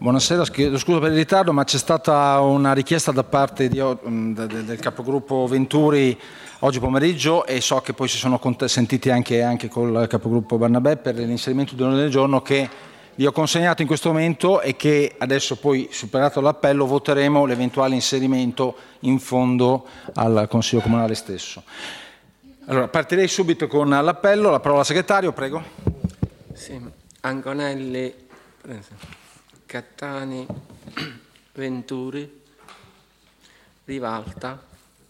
Buonasera, chiedo scusa per il ritardo, ma c'è stata una richiesta da parte del capogruppo Venturi oggi pomeriggio e so che poi si sono sentiti anche col capogruppo Barnabè per l'inserimento di un ordine del giorno che vi ho consegnato in questo momento e che adesso poi, superato l'appello, voteremo l'eventuale inserimento in fondo al Consiglio Comunale stesso. Allora, partirei subito con l'appello, la parola al segretario, prego. Sì, Anconelli, Cattani, Venturi, Rivalta,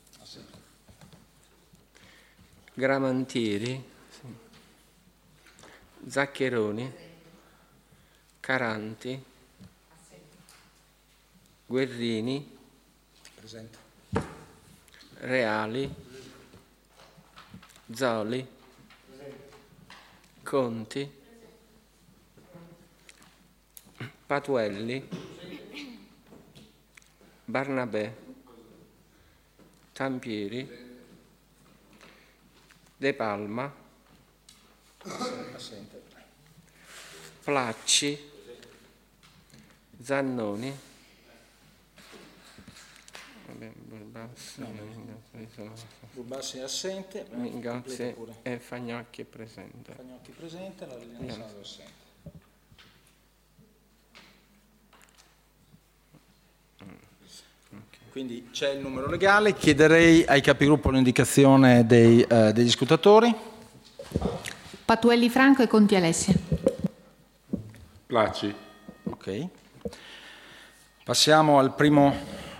Gramantieri, Zaccheroni, Caranti, Guerrini, Presente. Reali, Zoli, Conti, Patuelli, Barnabè, Tampieri, De Palma, Placci, Zannoni, Burbassi è assente, Mingazzi e Fagnacchi è presente. Fagnocchi presente, la Liliana Salvo è assente. Quindi c'è il numero legale, chiederei ai capigruppo l'indicazione degli scrutatori. Patuelli Franco e Conti Alessia. Placci. Ok. Passiamo al primo